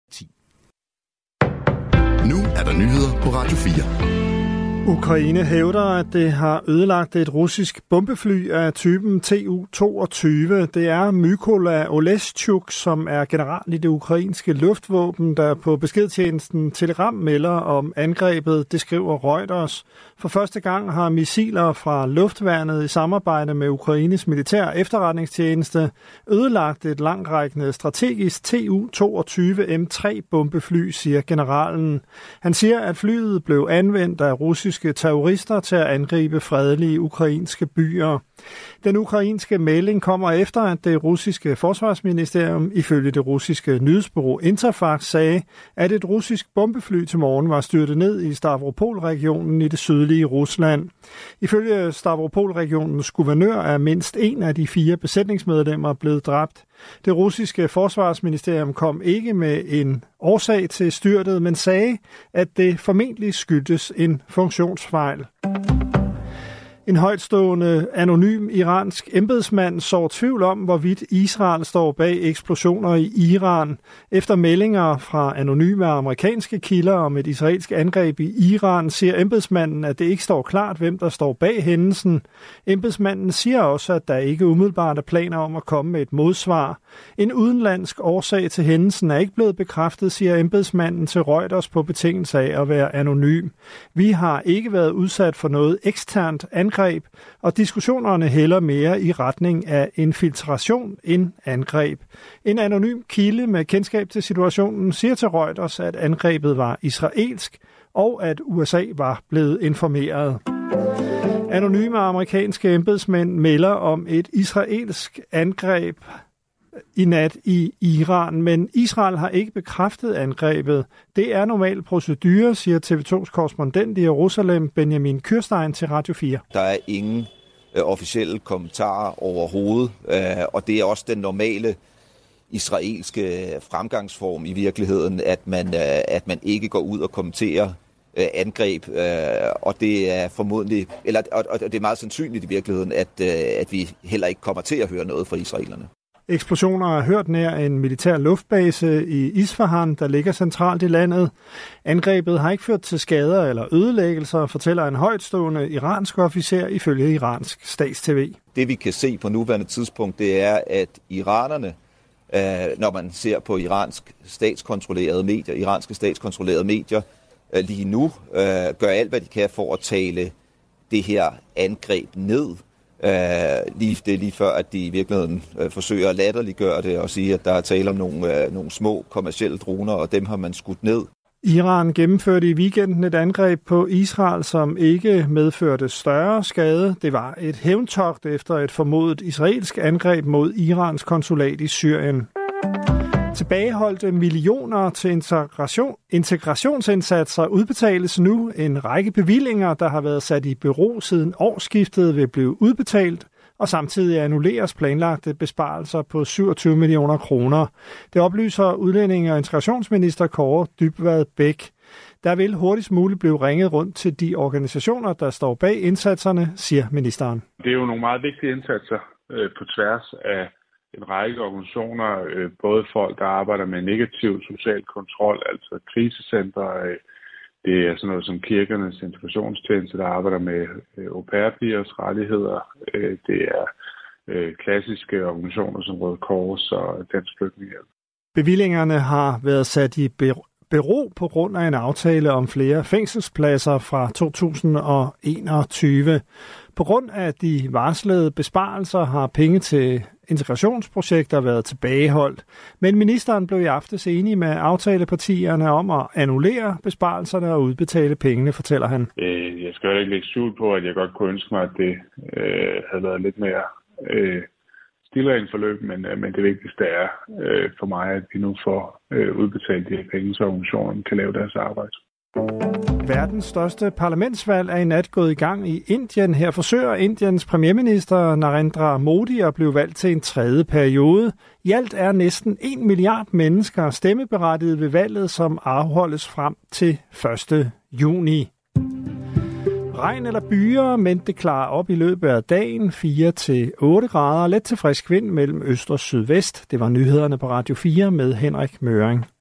10. Nu er der nyheder på Radio 4. Ukraine hævder, at det har ødelagt et russisk bombefly af typen Tu-22. Det er Mykola Oleschuk, som er general i det ukrainske luftvåben, der på beskedtjenesten Telegram melder om angrebet. Det skriver Reuters. For første gang har missiler fra luftværnet i samarbejde med Ukraines militær efterretningstjeneste ødelagt et langtrækkende strategisk Tu-22 M3 bombefly, siger generalen. Han siger, at flyet blev anvendt af russiske terrorister til at angribe fredelige ukrainske byer. Den ukrainske melding kommer efter, at det russiske forsvarsministerium ifølge det russiske nyhedsbureau Interfax sagde, at et russisk bombefly til morgen var styrtet ned i Stavropol-regionen i det sydlige Rusland. Ifølge Stavropol-regionens guvernør er mindst en af de 4 besætningsmedlemmer blevet dræbt. Det russiske forsvarsministerium kom ikke med en årsag til styrtet, men sagde, at det formentlig skyldtes en funktionsfejl. En højtstående anonym iransk embedsmand sår tvivl om, hvorvidt Israel står bag eksplosioner i Iran. Efter meldinger fra anonyme amerikanske kilder om et israelsk angreb i Iran, siger embedsmanden, at det ikke står klart, hvem der står bag hændelsen. Embedsmanden siger også, at der ikke umiddelbart er planer om at komme med et modsvar. En udenlandsk årsag til hændelsen er ikke blevet bekræftet, siger embedsmanden til Reuters på betingelse af at være anonym. Vi har ikke været udsat for noget eksternt angreb, og diskussionerne hælder mere i retning af infiltration end angreb. En anonym kilde med kendskab til situationen siger til Reuters, at angrebet var israelsk, og at USA var blevet informeret. Anonyme amerikanske embedsmænd melder om et israelsk angreb i nat i Iran, men Israel har ikke bekræftet angrebet. Det er normal procedure, siger TV2's korrespondent i Jerusalem, Benjamin Kürstein, til Radio 4. Der er ingen officielle kommentarer overhovedet, og det er også den normale israelske fremgangsform i virkeligheden, at man ikke går ud og kommenterer angreb, og det er formodentlig, og det er meget sandsynligt i virkeligheden, at vi heller ikke kommer til at høre noget fra israelerne. Eksplosioner er hørt nær en militær luftbase i Isfahan, der ligger centralt i landet. Angrebet har ikke ført til skader eller ødelæggelser, fortæller en højtstående iransk officer ifølge iransk statstv. Det vi kan se på nuværende tidspunkt, det er, at iranerne, når man ser på iranske statskontrollerede medier, lige nu gør alt, hvad de kan for at tale det her angreb ned. Det er lige før, at de i virkeligheden forsøger at latterliggøre det og sige, at der er tale om nogle små kommercielle droner, og dem har man skudt ned. Iran gennemførte i weekenden et angreb på Israel, som ikke medførte større skade. Det var et hævntogt efter et formodet israelsk angreb mod Irans konsulat i Syrien. Tilbageholdte millioner til integrationsindsatser udbetales nu. En række bevillinger, der har været sat i bero siden årsskiftet, vil blive udbetalt, og samtidig annulleres planlagte besparelser på 27 millioner kroner. Det oplyser udlændinge- og integrationsminister Kaare Dybvad Bek. Der vil hurtigst muligt blive ringet rundt til de organisationer, der står bag indsatserne, siger ministeren. Det er jo nogle meget vigtige indsatser på tværs af en række organisationer, både folk, der arbejder med negativ social kontrol, altså krisecentre. Det er sådan noget som kirkernes integrationstjeneste, der arbejder med au pair-pigers rettigheder. Det er klassiske organisationer som Røde Kors og Dansk Flygtningehjælp. Bevillingerne har været sat i bero på grund af en aftale om flere fængselspladser fra 2021. På grund af de varslede besparelser har penge til integrationsprojekter været tilbageholdt. Men ministeren blev i aftes enig med aftalepartierne om at annullere besparelserne og udbetale pengene, fortæller han. Jeg skal jo ikke lægge skjul på, at jeg godt kunne ønske mig, at det havde været lidt mere stillere forløb, men det vigtigste er for mig, at vi nu får udbetalt de her penge, så organisationen kan lave deres arbejde. Verdens største parlamentsvalg er i nat gået i gang i Indien. Her forsøger Indiens premierminister Narendra Modi at blive valgt til en 3. periode. I alt er næsten 1 milliard mennesker stemmeberettiget ved valget, som afholdes frem til 1. juni. Regn eller byer, men det klarer op i løbet af dagen. 4-8 grader, let til frisk vind mellem øst og sydvest. Det var nyhederne på Radio 4 med Henrik Møring.